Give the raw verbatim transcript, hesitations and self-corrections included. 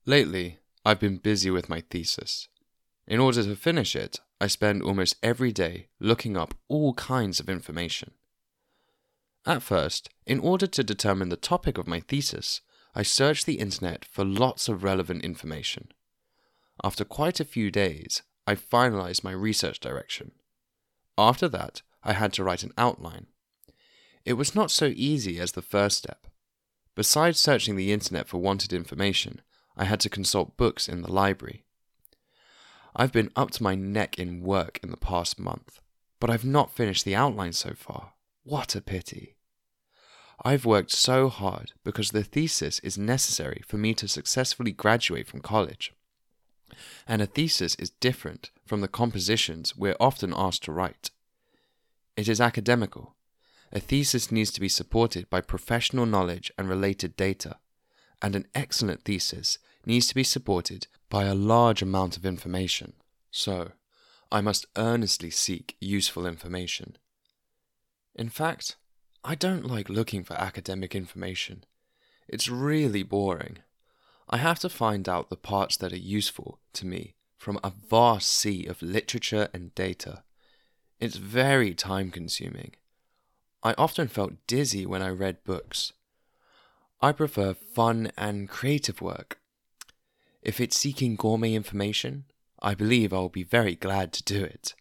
Lately, I've been busy with my thesis. In order to finish it, I spend almost every day looking up all kinds of information. At first, in order to determine the topic of my thesis, I searched the internet for lots of relevant information. After quite a few days, I finalized my research direction. After that, I had to write an outline. It was not so easy as the first step. Besides searching the internet for wanted information, I had to consult books in the library. I've been up to my neck in work in the past month, but I've not finished the outline so far. What a pity. I've worked so hard because the thesis is necessary for me to successfully graduate from college. And a thesis is different from the compositions we're often asked to write. It is academical. A thesis needs to be supported by professional knowledge and related data, and an excellent thesis needs to be supported by a large amount of information. So, I must earnestly seek useful information. In fact, I don't like looking for academic information. It's really boring. I have to find out the parts that are useful to me from a vast sea of literature and data. It's very time-consuming. I often felt dizzy when I read books. I prefer fun and creative work. If it's seeking gourmet information, I believe I will be very glad to do it.